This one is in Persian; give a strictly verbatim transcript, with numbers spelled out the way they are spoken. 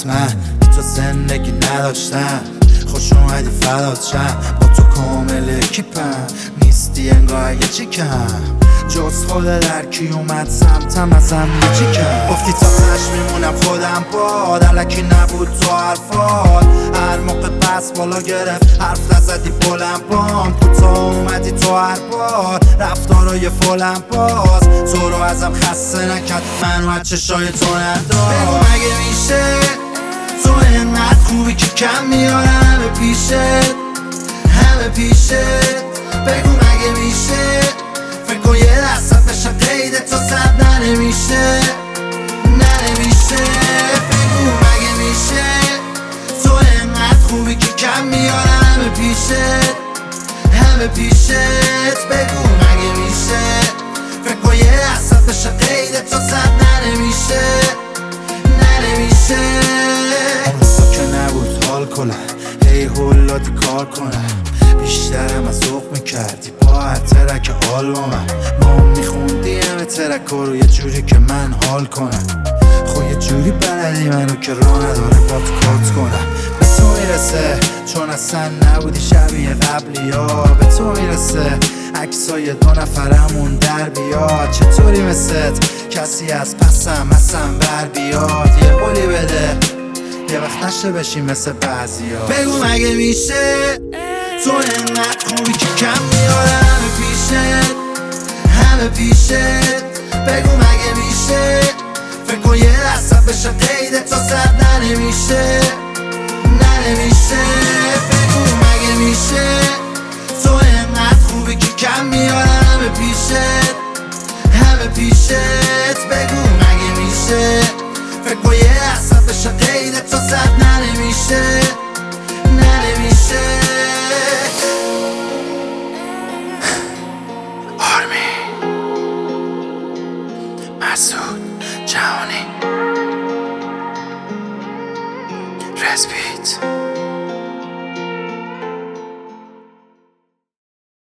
حتما بی تو زندگی نداشتم. خوش اومدی فدات شم، با تو کامل کیپم، نیستی انگار یه چیکم، جز خود در کی اومد سمتم ازم یه چیکم. گفتی تا تش میمونم خودم باد، علکی نبود تو حرفات، هر موقع بس بالا گرفت حرف نزدی بلند بام، کوتاه اومدی تو هر بار رفتارای فولم باز، تو رو ازم خسته نکرد، منو از چشای تو ندار. بگو مگه میشه تو اینقدر خوبی که کم میارم همه پیشت، همه پیشت. بگو مگه میشه فکر کن یه دستت بشه قید تو صد ننمیشه، ننمیشه. بگو مگه میشه تو اینقدر خوبی که کم میارم همه پیشت، همه پیشت. بگو مگه میشه فکر کن یه دستت بشه قید تو صد ننمیشه، ننمیشه. حال کنم هی هولادی کار کنم، بیشترم از ذوق میکردی با هر ترک حال با من، ما میخوندی همه ترک رو یه جوری که من حال کنم. خب یه جوری بلدی منو که راه نداره با تو کات کنم. به تو میرسه چون اصلا نبودی شبیه قبلی ها، به تو میرسه عکسای دو نفرمون در بیاد، چطوری مثل کسی از پسم اصلا بر بیاد. یه قولی بده یه وقت نشه بشی مثل بعضی ها. بگو مگه میشه تو اینقدر خوبی که کم میارم همه پیشت، همه پیشت. بگو مگه میشه فکر کن یه دستت بشه قید تو صد ننمیشه، ننمیشه. بگو مگه میشه تو اینقدر خوبی که کم میارم همه پیشت، همه پیشت. بگو مگه میشه فکر کن یه دستت بشه قید تو صد ننمیشه، ننمیشه. آرمی مسعود جهانی رسپیت